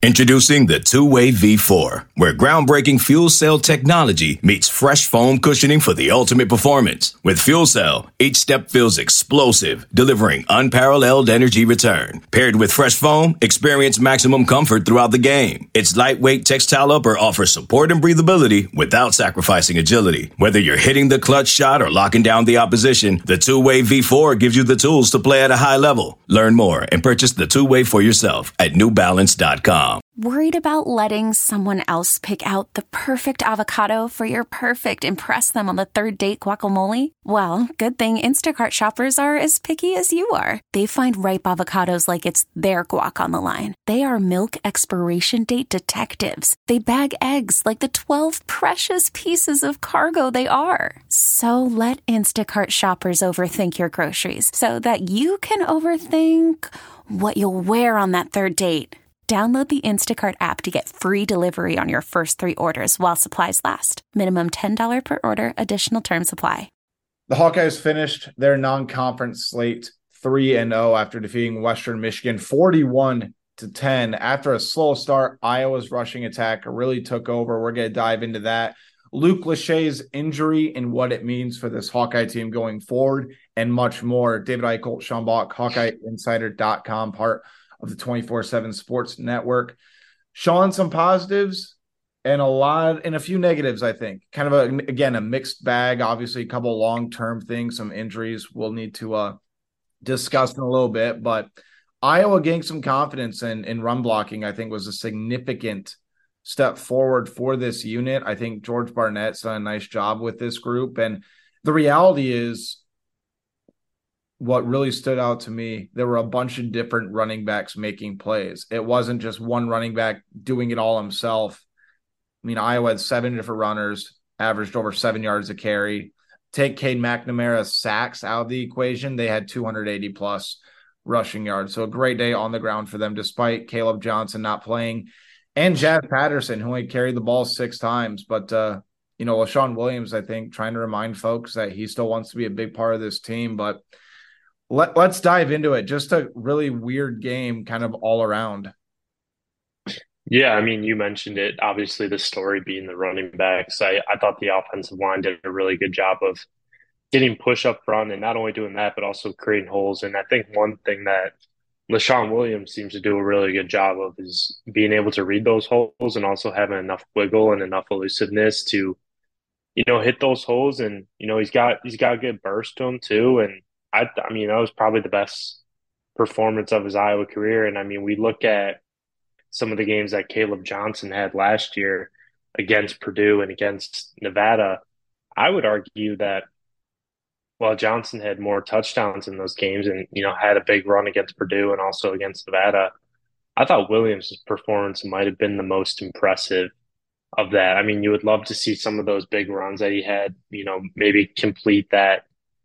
Introducing the Two-Way V4, where groundbreaking fuel cell technology meets fresh foam cushioning for the ultimate performance. With fuel cell, each step feels explosive, delivering unparalleled energy return. Paired with fresh foam, experience maximum comfort throughout the game. Its lightweight textile upper offers support and breathability without sacrificing agility. Whether you're hitting the clutch shot or locking down the opposition, the Two-Way V4 gives you the tools to play at a high level. Learn more and purchase the Two-Way for yourself at newbalance.com. Worried about letting someone else pick out the perfect avocado for your perfect impress them on the third date guacamole? Well, good thing Instacart shoppers are as picky as you are. They find ripe avocados like it's their guac on the line. They are milk expiration date detectives. They bag eggs like the 12 precious pieces of cargo they are. So let Instacart shoppers overthink your groceries so that you can overthink what you'll wear on that third date. Download the Instacart app to get free delivery on your first 3 orders while supplies last. Minimum $10 per order. Additional terms apply. The Hawkeyes finished their non-conference slate 3-0 after defeating Western Michigan 41-10. After a slow start, Iowa's rushing attack really took over. We're going to dive into that. Luke Lachey's injury and what it means for this Hawkeye team going forward and much more. David Eichholt, Sean Bach, HawkeyeInsider.com, part of the 24/7 Sports Network. Sean, some positives and a few negatives, I think. Kind of, a mixed bag. Obviously, a couple long-term things, some injuries we'll need to discuss in a little bit. But Iowa gained some confidence in run blocking, I think, was a significant step forward for this unit. I think George Barnett's done a nice job with this group. And the reality is, what really stood out to me, there were a bunch of different running backs making plays. It wasn't just one running back doing it all himself. I mean, Iowa had 7 different runners, averaged over 7 yards a carry. Take Cade McNamara's sacks out of the equation, they had 280-plus rushing yards. So a great day on the ground for them, despite Caleb Johnson not playing. And Jazz Patterson, who had carried the ball 6 times. But, LaShawn Williams, I think, trying to remind folks that he still wants to be a big part of this team. But let's dive into it. Just a really weird game kind of all around. Yeah, I mean, you mentioned it. Obviously, the story being the running backs. I thought the offensive line did a really good job of getting push up front and not only doing that, but also creating holes. And I think one thing that LaShawn Williams seems to do a really good job of is being able to read those holes and also having enough wiggle and enough elusiveness to, hit those holes. And, he's got a good burst to him too. And I mean, that was probably the best performance of his Iowa career. And I mean, we look at some of the games that Caleb Johnson had last year against Purdue and against Nevada. I would argue that while Johnson had more touchdowns in those games and, had a big run against Purdue and also against Nevada, I thought Williams' performance might have been the most impressive of that. I mean, you would love to see some of those big runs that he had, maybe complete that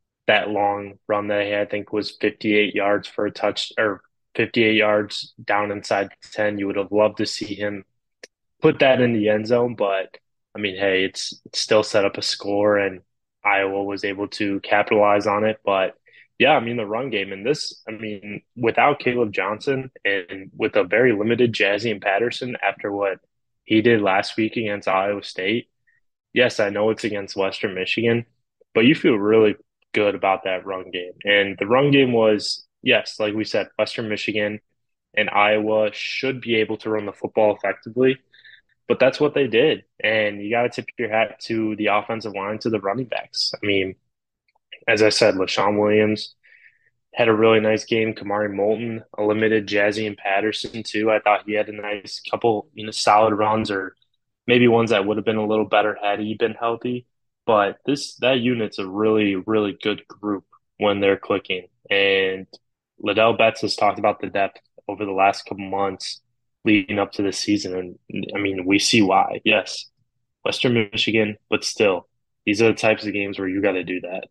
long run that he had, I think was 58 yards for a touch, or 58 yards down inside the 10. You would have loved to see him put that in the end zone, but I mean, hey, it's still set up a score and Iowa was able to capitalize on it. But yeah, I mean, the run game in this, I mean, without Caleb Johnson and with a very limited Jazzy and Patterson after what he did last week against Iowa State, yes, I know it's against Western Michigan, but you feel really good about that run game. And the run game was, yes, like we said, Western Michigan and Iowa should be able to run the football effectively, but that's what they did. And you got to tip your hat to the offensive line, to the running backs. I mean, as I said, LaShawn Williams had a really nice game. Kamari Moulton, a limited Jazzy and Patterson too. I thought he had a nice couple, solid runs, or maybe ones that would have been a little better had he been healthy. But that unit's a really, really good group when they're clicking. And Liddell Betts has talked about the depth over the last couple months leading up to the season. And I mean, we see why. Yes, Western Michigan, but still, these are the types of games where you got to do that.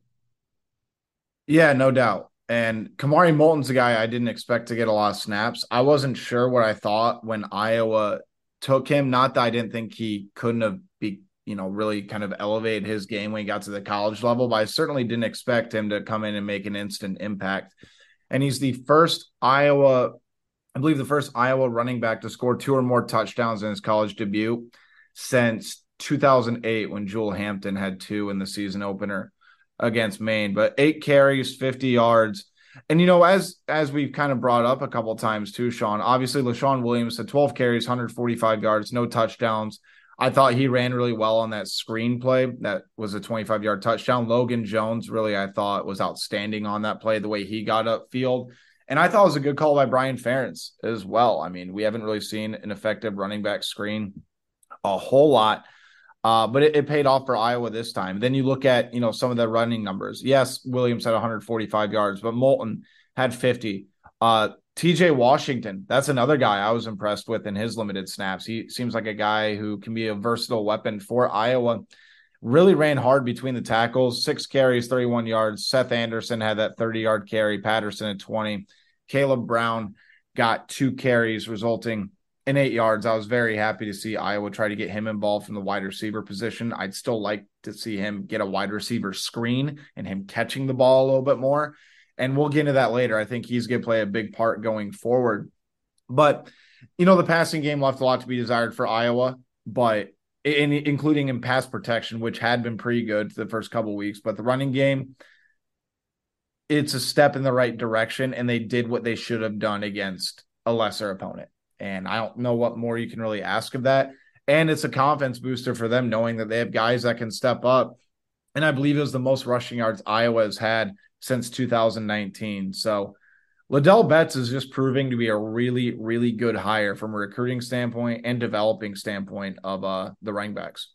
Yeah, no doubt. And Kamari Moulton's a guy I didn't expect to get a lot of snaps. I wasn't sure what I thought when Iowa took him. Not that I didn't think he couldn't have really kind of elevated his game when he got to the college level, but I certainly didn't expect him to come in and make an instant impact. And he's the first Iowa I believe, the first Iowa running back to score 2 or more touchdowns in his college debut since 2008, when Jewel Hampton had 2 in the season opener against Maine. But 8 carries, 50 yards. And, as we've kind of brought up a couple of times too, Sean, obviously LaShawn Williams had 12 carries, 145 yards, no touchdowns. I thought he ran really well on that screen play. That was a 25-yard touchdown. Logan Jones, really, I thought, was outstanding on that play, the way he got upfield. And I thought it was a good call by Brian Ferentz as well. I mean, we haven't really seen an effective running back screen a whole lot, but it paid off for Iowa this time. Then you look at, some of the running numbers. Yes, Williams had 145 yards, but Moulton had 50. TJ Washington, that's another guy I was impressed with in his limited snaps. He seems like a guy who can be a versatile weapon for Iowa. Really ran hard between the tackles, 6 carries, 31 yards. Seth Anderson had that 30-yard carry. Patterson at 20. Caleb Brown got 2 carries, resulting in 8 yards. I was very happy to see Iowa try to get him involved from the wide receiver position. I'd still like to see him get a wide receiver screen and him catching the ball a little bit more. And we'll get into that later. I think he's going to play a big part going forward. But, the passing game left a lot to be desired for Iowa, but including in pass protection, which had been pretty good the first couple of weeks. But the running game, it's a step in the right direction, and they did what they should have done against a lesser opponent. And I don't know what more you can really ask of that. And it's a confidence booster for them, knowing that they have guys that can step up. And I believe it was the most rushing yards Iowa has had since 2019. So Ladell Betts is just proving to be a really, really good hire from a recruiting standpoint and developing standpoint of the running backs.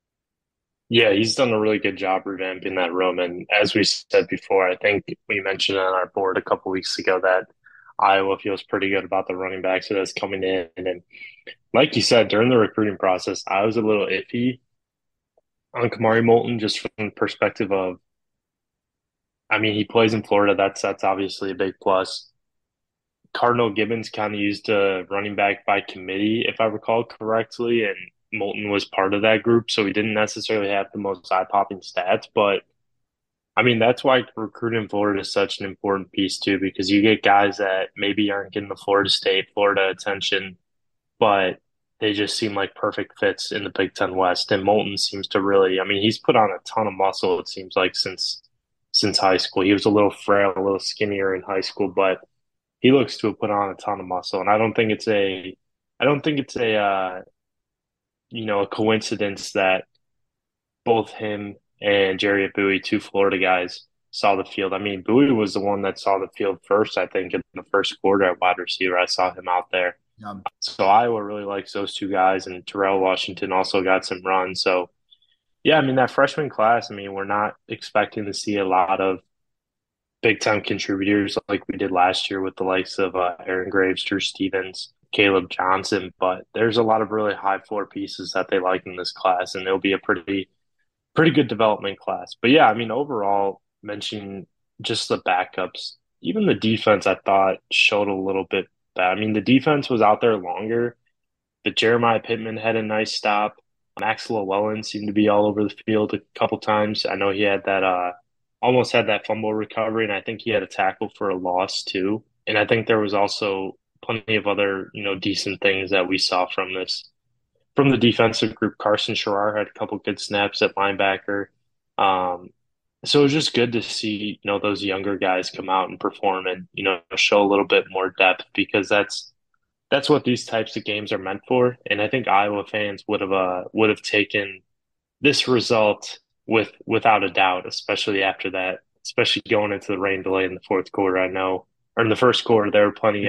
Yeah, he's done a really good job revamping that room. And as we said before, I think we mentioned on our board a couple weeks ago that Iowa feels pretty good about the running backs that's coming in. And like you said, during the recruiting process, I was a little iffy on Kamari Moulton, just from the perspective of, I mean, he plays in Florida. That's obviously a big plus. Cardinal Gibbons kind of used a running back by committee, if I recall correctly, and Moulton was part of that group, so he didn't necessarily have the most eye-popping stats. But I mean, that's why recruiting in Florida is such an important piece too, because you get guys that maybe aren't getting the Florida State, Florida attention, but they just seem like perfect fits in the Big Ten West. And Moulton seems to really, I mean, he's put on a ton of muscle, it seems like, since high school. He was a little frail, a little skinnier in high school, but he looks to have put on a ton of muscle. And I don't think it's a coincidence that both him and Jerry Bowie, 2 Florida guys, saw the field. I mean, Bowie was the one that saw the field first, I think, in the first quarter at wide receiver. I saw him out there. Yeah. So Iowa really likes those 2 guys, and Terrell Washington also got some run. So, yeah, I mean, that freshman class, I mean, we're not expecting to see a lot of big-time contributors like we did last year with the likes of Aaron Graves, Drew Stevens, Caleb Johnson, but there's a lot of really high-floor pieces that they like in this class, and it'll be a pretty good development class. But, yeah, I mean, overall, mentioning just the backups, even the defense I thought showed a little bit bad. I mean, the defense was out there longer, but Jeremiah Pittman had a nice stop. Max Llewellyn seemed to be all over the field a couple times. I know he had that almost had that fumble recovery, and I think he had a tackle for a loss too. And I think there was also plenty of other, decent things that we saw from the defensive group. Carson Sherrar had a couple good snaps at linebacker. So it was just good to see, those younger guys come out and perform and, show a little bit more depth, because that's what these types of games are meant for. And I think Iowa fans would have taken this result without a doubt, especially after that, especially going into the rain delay in the fourth quarter. I know, or in the first quarter, there were plenty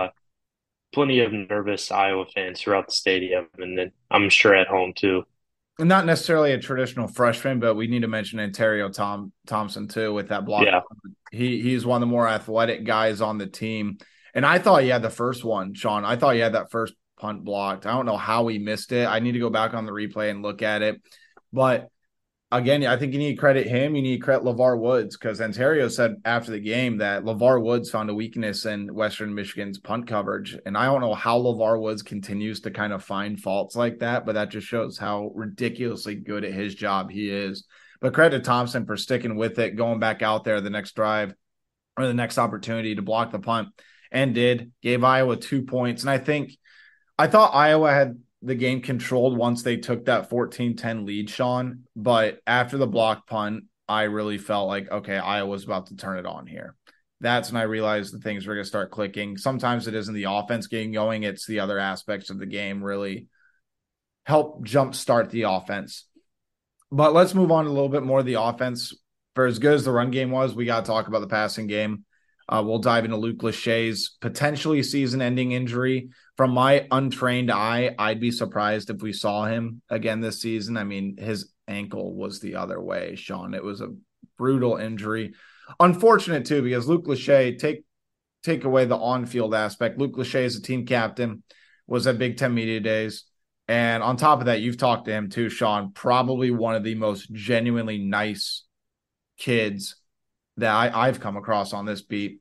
of nervous Iowa fans throughout the stadium, and then I'm sure at home too. And not necessarily a traditional freshman, but we need to mention Ontario Thompson too with that block. Yeah. He's one of the more athletic guys on the team. And I thought he had the first one, Sean. I thought he had that first punt blocked. I don't know how he missed it. I need to go back on the replay and look at it. But again, I think you need to credit him. You need to credit LeVar Woods, because Ontario said after the game that LeVar Woods found a weakness in Western Michigan's punt coverage. And I don't know how LeVar Woods continues to kind of find faults like that, but that just shows how ridiculously good at his job he is. But credit to Thompson for sticking with it, going back out there the next drive or the next opportunity to block the punt. and gave Iowa 2 points. And I thought Iowa had the game controlled once they took that 14-10 lead, Sean. But after the block punt, I really felt like, okay, Iowa's about to turn it on here. That's when I realized the things were going to start clicking. Sometimes it isn't the offense getting going. It's the other aspects of the game really help jumpstart the offense. But let's move on a little bit more of the offense. For as good as the run game was, we got to talk about the passing game. We'll dive into Luke Lachey's potentially season-ending injury. From my untrained eye, I'd be surprised if we saw him again this season. I mean, his ankle was the other way, Sean. It was a brutal injury. Unfortunate, too, because Luke Lachey, take away the on-field aspect. Luke Lachey is a team captain, was at Big Ten Media Days. And on top of that, you've talked to him, too, Sean. Probably one of the most genuinely nice kids that I've come across on this beat.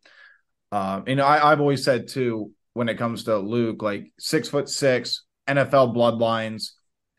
I've always said, too, when it comes to Luke, like 6'6", NFL bloodlines,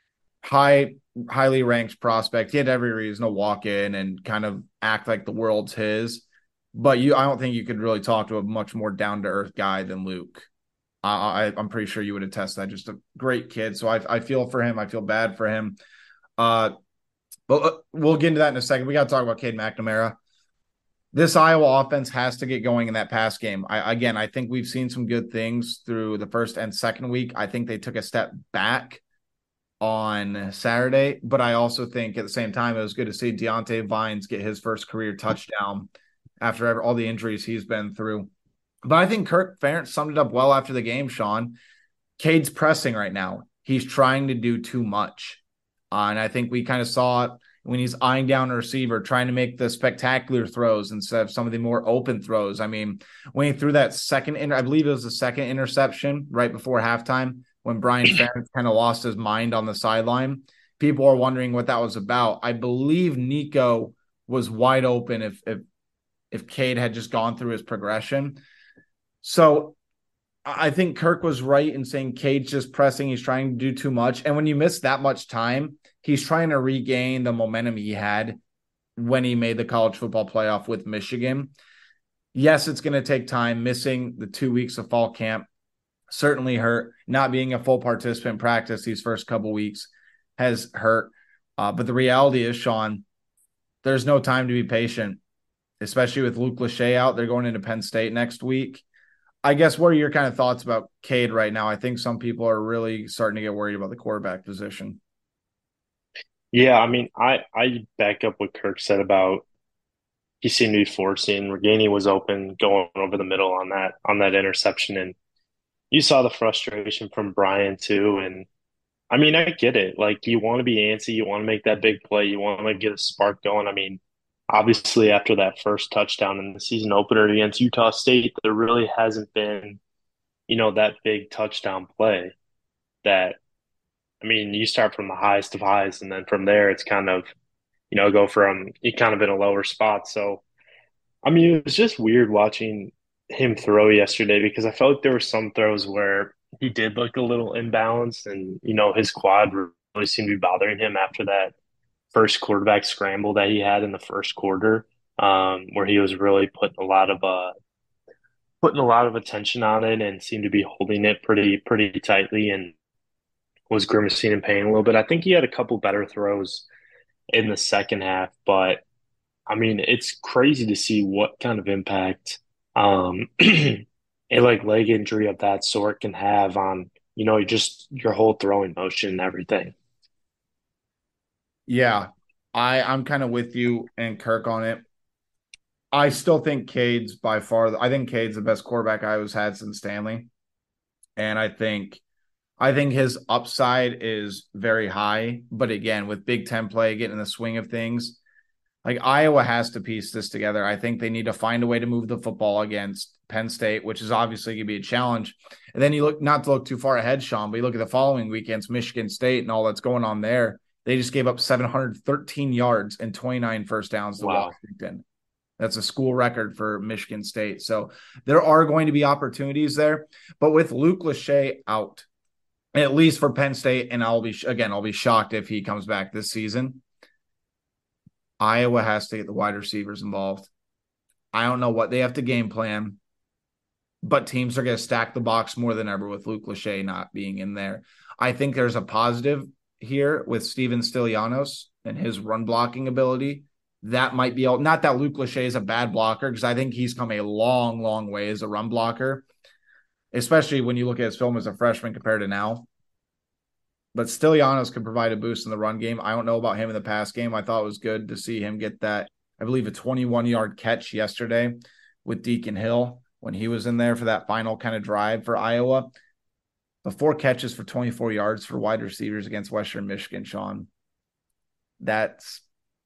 highly ranked prospect. He had every reason to walk in and kind of act like the world's his. But I don't think you could really talk to a much more down-to-earth guy than Luke. I'm pretty sure you would attest that. Just a great kid. So I feel for him. I feel bad for him. But we'll get into that in a second. We got to talk about Cade McNamara. This Iowa offense has to get going in that pass game. I think we've seen some good things through the first and second week. I think they took a step back on Saturday, but I also think at the same time, it was good to see Deontay Vines get his first career touchdown after all the injuries he's been through. But I think Kirk Ferentz summed it up well after the game, Sean. Cade's pressing right now. He's trying to do too much. And I think we kind of saw it when he's eyeing down a receiver, trying to make the spectacular throws instead of some of the more open throws. I mean, when he threw that I believe it was the second interception right before halftime, when Brian Ferentz kind of lost his mind on the sideline, people are wondering what that was about. I believe Nico was wide open if Cade had just gone through his progression. So I think Kirk was right in saying Cade's just pressing. He's trying to do too much. And when you miss that much time, he's trying to regain the momentum he had when he made the college football playoff with Michigan. Yes, it's going to take time. Missing the 2 weeks of fall camp certainly hurt. Not being a full participant in practice these first couple weeks has hurt. But the reality is, Sean, there's no time to be patient, especially with Luke Lachey out. They're going into Penn State next week. I guess what are your kind of thoughts about Cade right now? I think some people are really starting to get worried about the quarterback position. Yeah, I mean, I back up what Kirk said about he seemed to be forcing. Reganey was open, going over the middle on that interception, and you saw the frustration from Brian too. And I mean, I get it. Like, you want to be antsy, you want to make that big play, you want to get a spark going. I mean, obviously, after that first touchdown in the season opener against Utah State, there really hasn't been, that big touchdown play that, I mean, you start from the highest of highs, and then from there, it's kind of, go from you kind of in a lower spot. So, I mean, it was just weird watching him throw yesterday because I felt like there were some throws where he did look a little imbalanced, and, his quad really seemed to be bothering him after that first quarterback scramble that he had in the first quarter, where he was really putting a lot of attention on it and seemed to be holding it pretty tightly and was grimacing in pain a little bit. I think he had a couple better throws in the second half, but I mean, it's crazy to see what kind of impact a leg injury of that sort can have on, just your whole throwing motion and everything. Yeah, I'm kind of with you and Kirk on it. I still think Cade's I think Cade's the best quarterback Iowa's had since Stanley. And I think his upside is very high. But again, with Big Ten play, getting in the swing of things, like Iowa has to piece this together. I think they need to find a way to move the football against Penn State, which is obviously going to be a challenge. And then you look, not to look too far ahead, Sean, but you look at the following weekends, Michigan State and all that's going on there. They just gave up 713 yards and 29 first downs to Washington. That's a school record for Michigan State. So there are going to be opportunities there. But with Luke Lachey out, at least for Penn State, and I'll be shocked if he comes back this season, Iowa has to get the wide receivers involved. I don't know what they have to game plan, but teams are going to stack the box more than ever with Luke Lachey not being in there. I think there's a positive here with Steven Stylianos and his run blocking ability. That might be not that Luke Lachey is a bad blocker, because I think he's come a long, long way as a run blocker, especially when you look at his film as a freshman compared to now. But Stylianos can provide a boost in the run game. I don't know about him in the pass game. I thought it was good to see him get that, I believe, a 21-yard catch yesterday with Deacon Hill when he was in there for that final kind of drive for Iowa. The 4 catches for 24 yards for wide receivers against Western Michigan, Sean. That's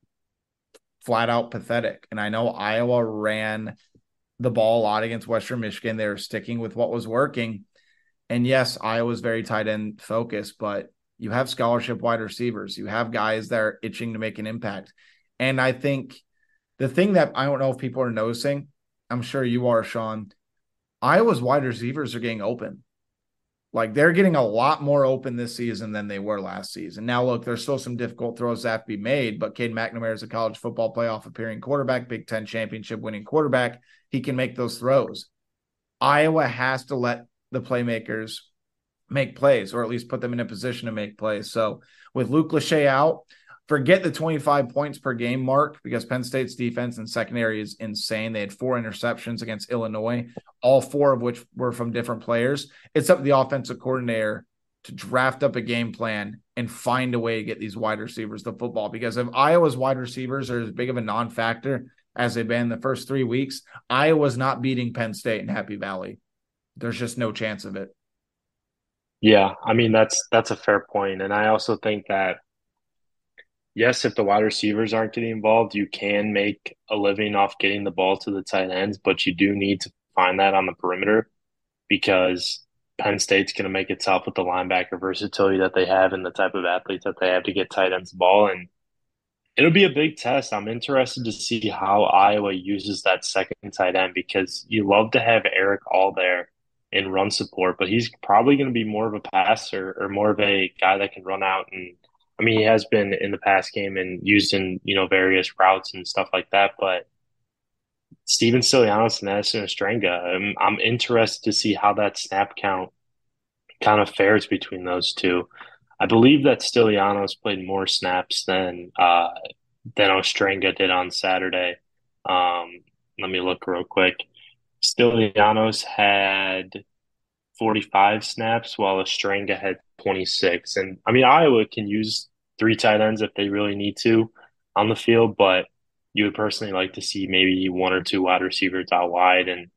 flat out pathetic. And I know Iowa ran the ball a lot against Western Michigan. They were sticking with what was working. And yes, Iowa's very tight end focused, but you have scholarship wide receivers. You have guys that are itching to make an impact. And I think the thing that I don't know if people are noticing, I'm sure you are, Sean, Iowa's wide receivers are getting open. Like, they're getting a lot more open this season than they were last season. Now, look, there's still some difficult throws that have to be made, but Cade McNamara is a college football playoff appearing quarterback, Big Ten championship winning quarterback. He can make those throws. Iowa has to let the playmakers make plays, or at least put them in a position to make plays. So with Luke Lachey out, forget the 25 points per game mark, because Penn State's defense and secondary is insane. They had 4 interceptions against Illinois, all 4 of which were from different players. It's up to the offensive coordinator to draft up a game plan and find a way to get these wide receivers the football. Because if Iowa's wide receivers are as big of a non-factor as they've been the first 3 weeks, Iowa's not beating Penn State in Happy Valley. There's just no chance of it. Yeah, I mean that's a fair point. And I also think that yes, if the wide receivers aren't getting involved, you can make a living off getting the ball to the tight ends, but you do need to find that on the perimeter, because Penn State's going to make it tough with the linebacker versatility that they have and the type of athletes that they have to get tight ends the ball. And it'll be a big test. I'm interested to see how Iowa uses that second tight end, because you love to have Eric All there in run support, but he's probably going to be more of a passer, or more of a guy that can run out. And I mean, he has been in the pass game and used in, various routes and stuff like that. But Steven Stylianos and Addison Ostrenga, I'm interested to see how that snap count kind of fares between those two. I believe that Stylianos played more snaps than Ostrenga did on Saturday. Let me look real quick. Stylianos had 45 snaps, while Ostrenga had 26. And I mean, Iowa can use 3 tight ends if they really need to on the field, but you would personally like to see maybe 1 or 2 wide receivers out wide, and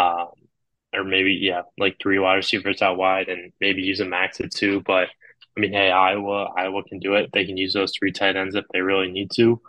or maybe like 3 wide receivers out wide, and maybe use a max of 2. But I mean, hey, Iowa can do it. They can use those 3 tight ends if they really need to.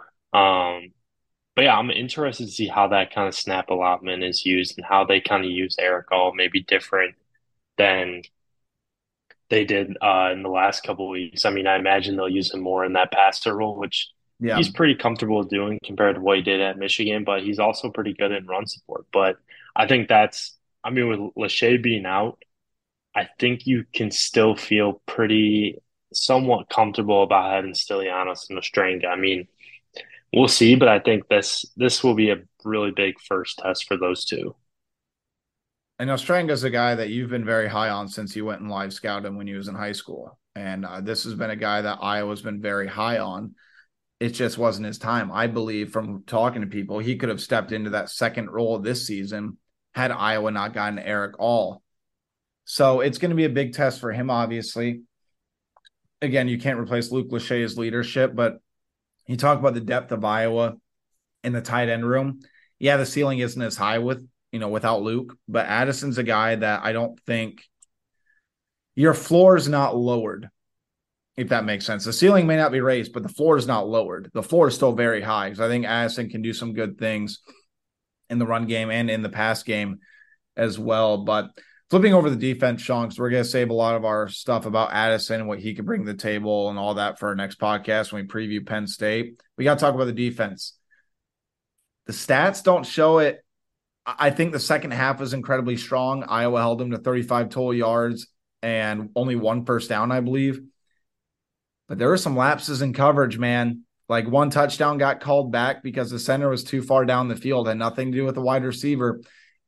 But yeah, I'm interested to see how that kind of snap allotment is used, and how they kind of use Eric All, maybe different than they did in the last couple of weeks. I mean, I imagine they'll use him more in that passer role, which he's pretty comfortable doing compared to what he did at Michigan, but he's also pretty good in run support. But I think with Lachey being out, I think you can still feel somewhat comfortable about having Stylianos and Ostrenga. I mean, we'll see, but I think this will be a really big first test for those two. And Ostrenga's a guy that you've been very high on since you went and live scouted him when he was in high school. And this has been a guy that Iowa's been very high on. It just wasn't his time. I believe, from talking to people, he could have stepped into that second role this season had Iowa not gotten Eric All. So it's going to be a big test for him, obviously. Again, you can't replace Luke Lachey's leadership, but you talk about the depth of Iowa in the tight end room. Yeah, the ceiling isn't as high without Luke, but Addison's a guy that I don't think your floor is not lowered, if that makes sense. The ceiling may not be raised, but the floor is not lowered. The floor is still very high, because I think Addison can do some good things in the run game and in the pass game as well. But flipping over the defense, Sean, because we're going to save a lot of our stuff about Addison and what he can bring to the table and all that for our next podcast when we preview Penn State. We got to talk about the defense. The stats don't show it. I think the second half was incredibly strong. Iowa held them to 35 total yards and only 1 first down, I believe. But there were some lapses in coverage, man. Like, 1 touchdown got called back because the center was too far down the field, had nothing to do with the wide receiver.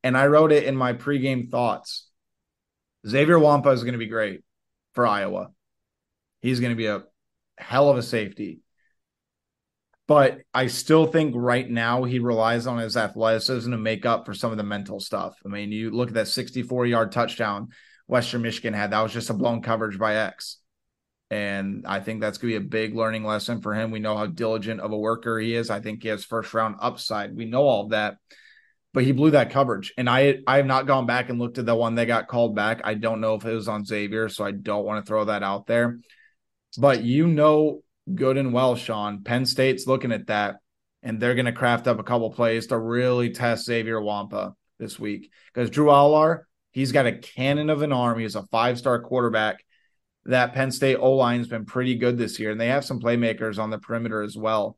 And I wrote it in my pregame thoughts. Xavier Wampa is going to be great for Iowa. He's going to be a hell of a safety. But I still think right now he relies on his athleticism to make up for some of the mental stuff. I mean, you look at that 64-yard touchdown Western Michigan had. That was just a blown coverage by X. And I think that's going to be a big learning lesson for him. We know how diligent of a worker he is. I think he has first-round upside. We know all of that. But he blew that coverage. And I have not gone back and looked at the one that got called back. I don't know if it was on Xavier, so I don't want to throw that out there. But you know good and well, Sean, Penn State's looking at that, and they're going to craft up a couple plays to really test Xavier Wampa this week. Because Drew Allar, he's got a cannon of an arm. He's a 5-star quarterback. That Penn State O-line has been pretty good this year, and they have some playmakers on the perimeter as well.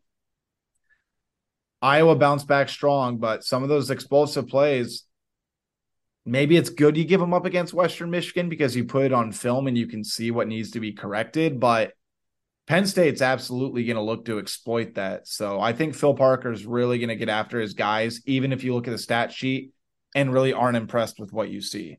Iowa bounced back strong, but some of those explosive plays, maybe it's good you give them up against Western Michigan because you put it on film and you can see what needs to be corrected, but Penn State's absolutely going to look to exploit that. So I think Phil Parker's really going to get after his guys, even if you look at the stat sheet and really aren't impressed with what you see.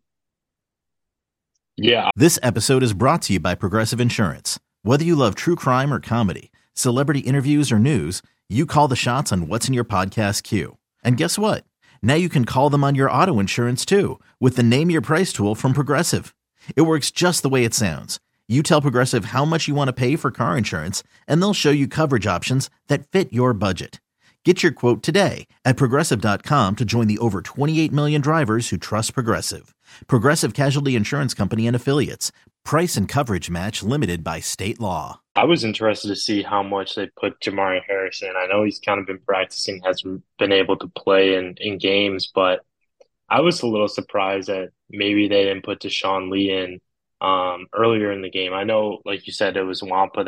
Yeah. This episode is brought to you by Progressive Insurance. Whether you love true crime or comedy, celebrity interviews or news, you call the shots on what's in your podcast queue. And guess what? Now you can call them on your auto insurance too with the Name Your Price tool from Progressive. It works just the way it sounds. You tell Progressive how much you want to pay for car insurance, and they'll show you coverage options that fit your budget. Get your quote today at Progressive.com to join the over 28 million drivers who trust Progressive. Progressive Casualty Insurance Company and Affiliates. Price and coverage match limited by state law. I was interested to see how much they put Jamari Harris in. I know he's kind of been practicing, hasn't been able to play in games, but I was a little surprised that maybe they didn't put Deshaun Lee in earlier in the game. I know, like you said, it was Wampa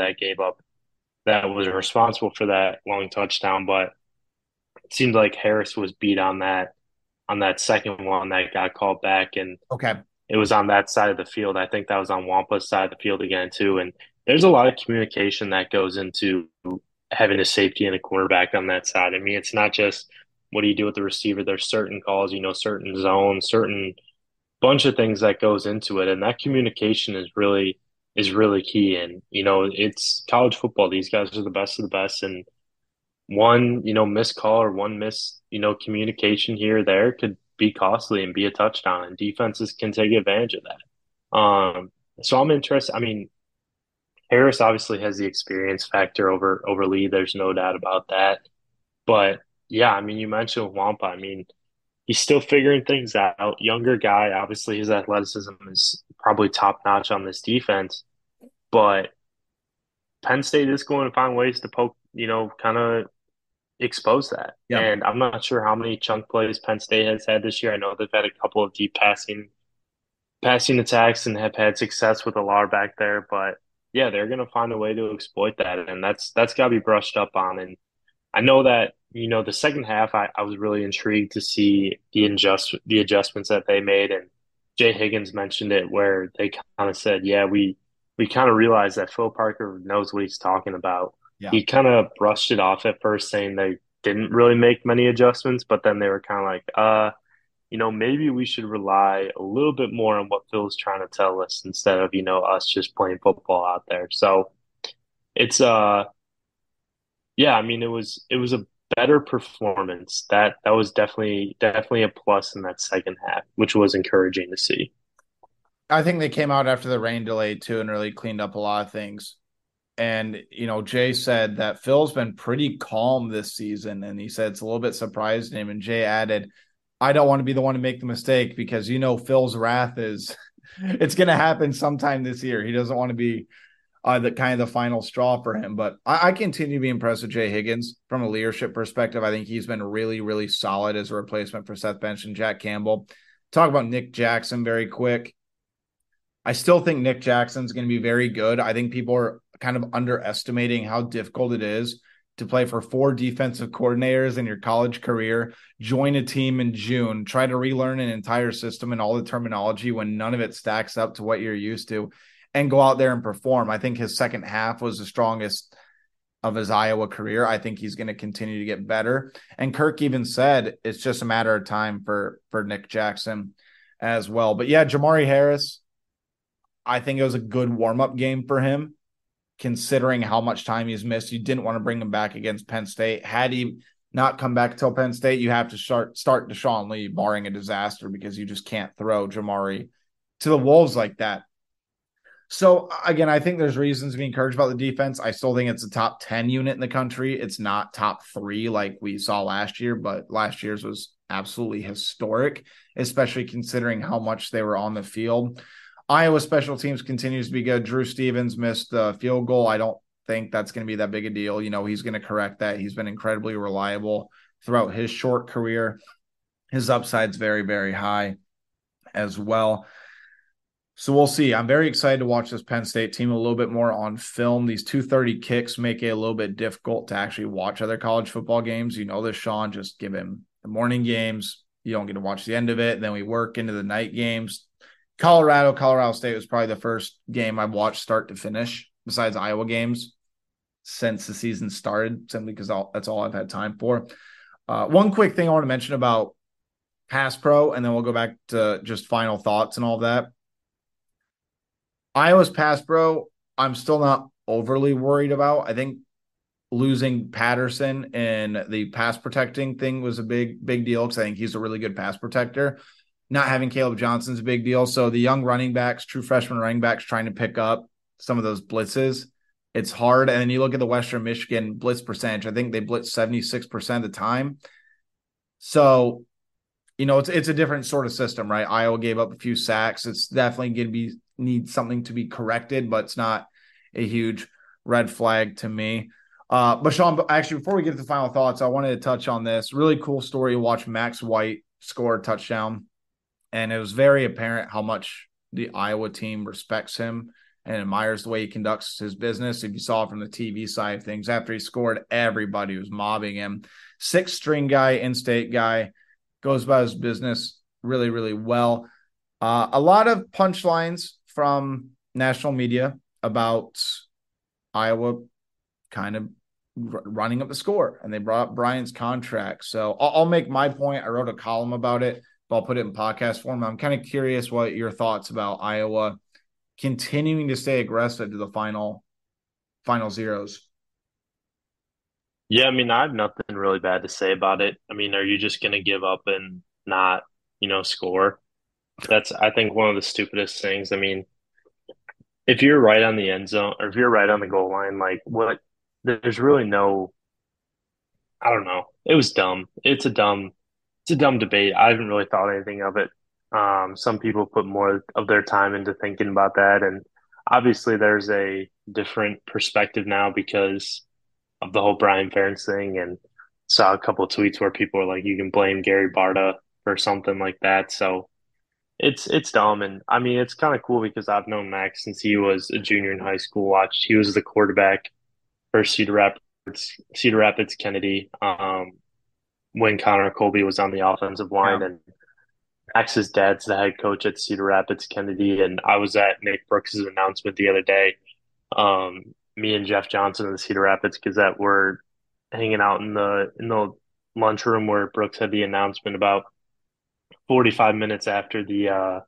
that was responsible for that long touchdown, but it seemed like Harris was beat on that second one that got called back, and Okay. it was on that side of the field. I think that was on Wampa's side of the field again too. And there's a lot of communication that goes into having a safety and a cornerback on that side. I mean, it's not just what do you do with the receiver. There's certain calls, certain zones, certain bunch of things that goes into it, and that communication is really key. And it's college football. These guys are the best of the best, and one missed call or one missed communication here or there could be costly and be a touchdown, and defenses can take advantage of that. So I'm interested. I mean, Harris obviously has the experience factor over Lee. There's no doubt about that. But yeah, I mean, you mentioned Wampa. I mean, he's still figuring things out. Younger guy, obviously his athleticism is probably top notch on this defense. But Penn State is going to find ways to poke, kind of expose that. Yeah. And I'm not sure how many chunk plays Penn State has had this year. I know they've had a couple of deep passing attacks and have had success with Allar back there, but yeah, they're going to find a way to exploit that, and that's got to be brushed up on. And I know that the second half, I was really intrigued to see the adjustments that they made, and Jay Higgins mentioned it where they kind of said, yeah, we kind of realized that Phil Parker knows what he's talking about. Yeah. He kind of brushed it off at first, saying they didn't really make many adjustments, but then they were kind of like, maybe we should rely a little bit more on what Phil's trying to tell us instead of, us just playing football out there. So it's, yeah, I mean, it was a better performance. That was definitely a plus in that second half, which was encouraging to see. I think they came out after the rain delay too and really cleaned up a lot of things. And, Jay said that Phil's been pretty calm this season, and he said it's a little bit surprised him. And Jay added, I don't want to be the one to make the mistake because, Phil's wrath is it's going to happen sometime this year. He doesn't want to be the kind of the final straw for him. But I continue to be impressed with Jay Higgins from a leadership perspective. I think he's been really, really solid as a replacement for Seth Bench and Jack Campbell. Talk about Nick Jackson very quick. I still think Nick Jackson's going to be very good. I think people are kind of underestimating how difficult it is to play for 4 defensive coordinators in your college career, join a team in June, try to relearn an entire system and all the terminology when none of it stacks up to what you're used to, and go out there and perform. I think his second half was the strongest of his Iowa career. I think he's going to continue to get better. And Kirk even said it's just a matter of time for Nick Jackson as well. But yeah, Jamari Harris, I think it was a good warm-up game for him, considering how much time he's missed. You didn't want to bring him back against Penn State. Had he not come back till Penn State, you have to start Deshaun Lee, barring a disaster, because you just can't throw Jamari to the wolves like that. So again, I think there's reasons to be encouraged about the defense. I still think it's a top 10 unit in the country. It's not top 3 like we saw last year, but last year's was absolutely historic, especially considering how much they were on the field. Iowa special teams continues to be good. Drew Stevens missed the field goal. I don't think that's going to be that big a deal. He's going to correct that. He's been incredibly reliable throughout his short career. His upside's very, very high as well. So we'll see. I'm very excited to watch this Penn State team a little bit more on film. These 2:30 kicks make it a little bit difficult to actually watch other college football games. This, Sean, just give him the morning games. You don't get to watch the end of it. Then we work into the night games. Colorado State was probably the first game I've watched start to finish, besides Iowa games, since the season started, simply because that's all I've had time for. One quick thing I want to mention about Pass Pro, and then we'll go back to just final thoughts and all that. Iowa's Pass Pro, I'm still not overly worried about. I think losing Patterson in the pass protecting thing was a big deal, because I think he's a really good pass protector. Not having Caleb Johnson's a big deal. So the young running backs, true freshman running backs, trying to pick up some of those blitzes, it's hard. And then you look at the Western Michigan blitz percentage. I think they blitz 76% of the time. So, it's a different sort of system, right? Iowa gave up a few sacks. It's definitely going to need something to be corrected, but it's not a huge red flag to me. But Sean, actually, before we get to the final thoughts, I wanted to touch on this really cool story to watch Max White score a touchdown. And it was very apparent how much the Iowa team respects him and admires the way he conducts his business. If you saw it from the TV side of things, after he scored, everybody was mobbing him. 6th-string guy, in-state guy, goes about his business really, really well. A lot of punchlines from national media about Iowa kind of running up the score, and they brought up Brian's contract. So I'll make my point. I wrote a column about it, but I'll put it in podcast form. I'm kind of curious what your thoughts about Iowa continuing to stay aggressive to the final zeros. Yeah, I mean, I have nothing really bad to say about it. I mean, are you just going to give up and not, score? That's, I think, one of the stupidest things. I mean, if you're right on the end zone, or if you're right on the goal line, there's really no, I don't know. It was dumb. It's a dumb debate. I haven't really thought anything of it. Some people put more of their time into thinking about that, and obviously there's a different perspective now because of the whole Brian Ferentz thing, and saw a couple of tweets where people were like, "You can blame Gary Barta for something like that." So it's dumb, and I mean it's kind of cool because I've known Max since he was a junior in high school. He was the quarterback for Cedar Rapids Kennedy. When Connor Colby was on the offensive line, and Max's dad's the head coach at Cedar Rapids Kennedy, and I was at Nick Brooks's announcement the other day. Me and Jeff Johnson of the Cedar Rapids Gazette were hanging out in the lunchroom where Brooks had the announcement about 45 minutes after the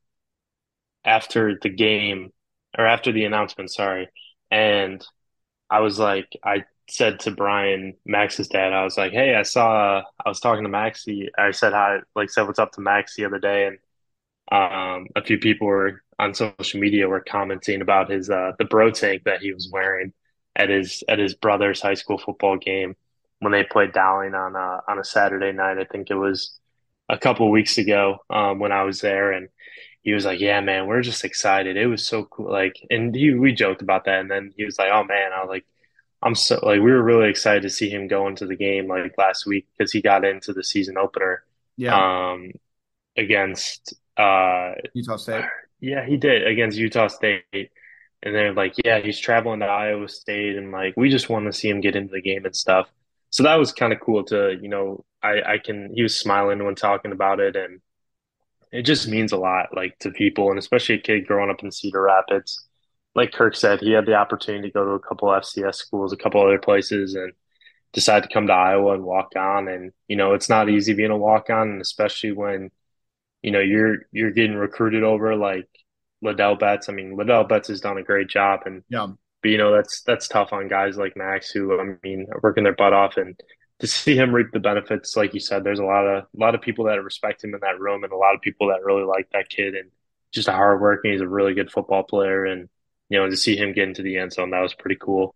game, or after the announcement, sorry. And I said to Brian, Max's dad, I was like, "Hey, I was talking to Maxie. I said hi, said what's up to Max the other day, and a few people were on social media were commenting about his the bro tank that he was wearing at his brother's high school football game when they played Dowling on a Saturday night. I think it was a couple of weeks ago when I was there, and he was like, "Yeah, man, we're just excited. It was so cool." And we joked about that, and then he was like, "Oh man," I was like, I'm so we were really excited to see him go into the game last week because he got into the season opener. Yeah. Against Utah State. Yeah, he did against Utah State. And they're like, yeah, he's traveling to Iowa State, and we just want to see him get into the game and stuff. So that was kind of cool to, he was smiling when talking about it, and it just means a lot to people, and especially a kid growing up in Cedar Rapids. like Kirk said, he had the opportunity to go to a couple FCS schools, a couple other places, and decide to come to Iowa and walk on. And, it's not easy being a walk on, and especially when, you're getting recruited over like Liddell Betts. I mean, Liddell Betts has done a great job, and Yeah. but that's tough on guys like Max who, I mean, are working their butt off, and to see him reap the benefits, like you said, there's a lot of people that respect him in that room, and a lot of people that really like that kid, and just a hard working. He's a really good football player, and to see him get into the end zone, that was pretty cool.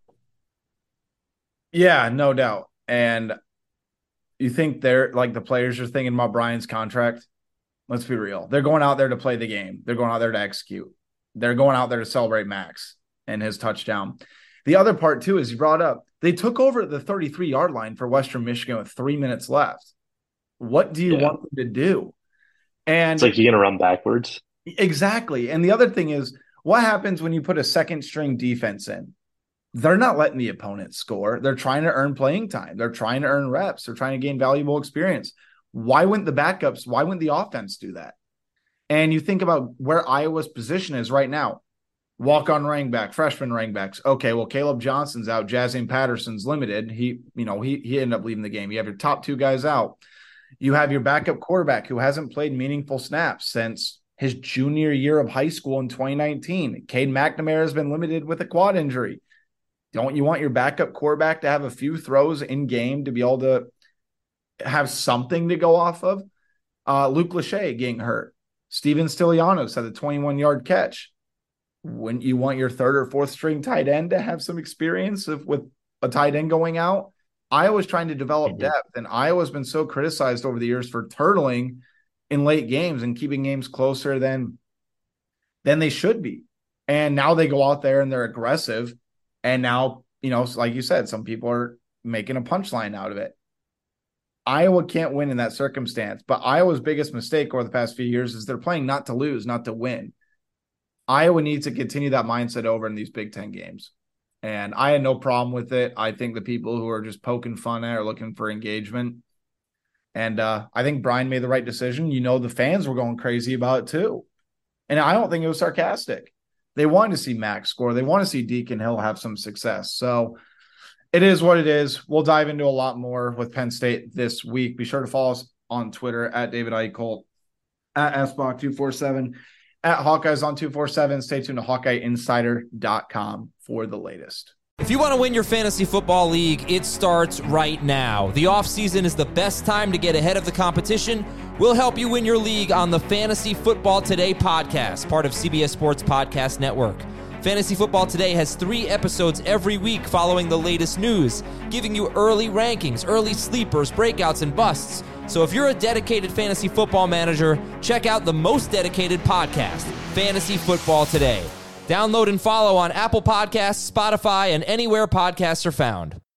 Yeah, no doubt. And you think they're like the players are thinking about Brian's contract? Let's be real. They're going out there to play the game. They're going out there to execute. They're going out there to celebrate Max and his touchdown. The other part, too, is you brought up, they took over the 33-yard line for Western Michigan with 3 minutes left. What do you want them to do? And it's like you're going to run backwards. Exactly. And the other thing is, what happens when you put a second-string defense in? They're not letting the opponent score. They're trying to earn playing time. They're trying to earn reps. They're trying to gain valuable experience. Why wouldn't the backups, why wouldn't the offense do that? And you think about where Iowa's position is right now. Walk-on running back, freshman running backs. Okay, well, Caleb Johnson's out. Jazian Patterson's limited. He ended up leaving the game. You have your top two guys out. You have your backup quarterback who hasn't played meaningful snaps since his junior year of high school in 2019. Cade McNamara has been limited with a quad injury. Don't you want your backup quarterback to have a few throws in game to be able to have something to go off of? Luke Lachey getting hurt. Steven Stylianos had a 21-yard catch. Wouldn't you want your third or fourth string tight end to have some experience with a tight end going out? Iowa's trying to develop depth, and Iowa's been so criticized over the years for turtling in late games and keeping games closer than they should be. And now they go out there and they're aggressive. And now, like you said, some people are making a punchline out of it. Iowa can't win in that circumstance. But Iowa's biggest mistake over the past few years is they're playing not to lose, not to win. Iowa needs to continue that mindset over in these Big Ten games. And I had no problem with it. I think the people who are just poking fun at are looking for engagement. And I think Brian made the right decision. The fans were going crazy about it too. And I don't think it was sarcastic. They wanted to see Max score. They want to see Deacon Hill have some success. So it is what it is. We'll dive into a lot more with Penn State this week. Be sure to follow us on Twitter at David Eichholt, at SBach247, at Hawkeyes on 247. Stay tuned to HawkeyeInsider.com for the latest. If you want to win your fantasy football league, it starts right now. The offseason is the best time to get ahead of the competition. We'll help you win your league on the Fantasy Football Today podcast, part of CBS Sports Podcast Network. Fantasy Football Today has 3 episodes every week following the latest news, giving you early rankings, early sleepers, breakouts, and busts. So if you're a dedicated fantasy football manager, check out the most dedicated podcast, Fantasy Football Today. Download and follow on Apple Podcasts, Spotify, and anywhere podcasts are found.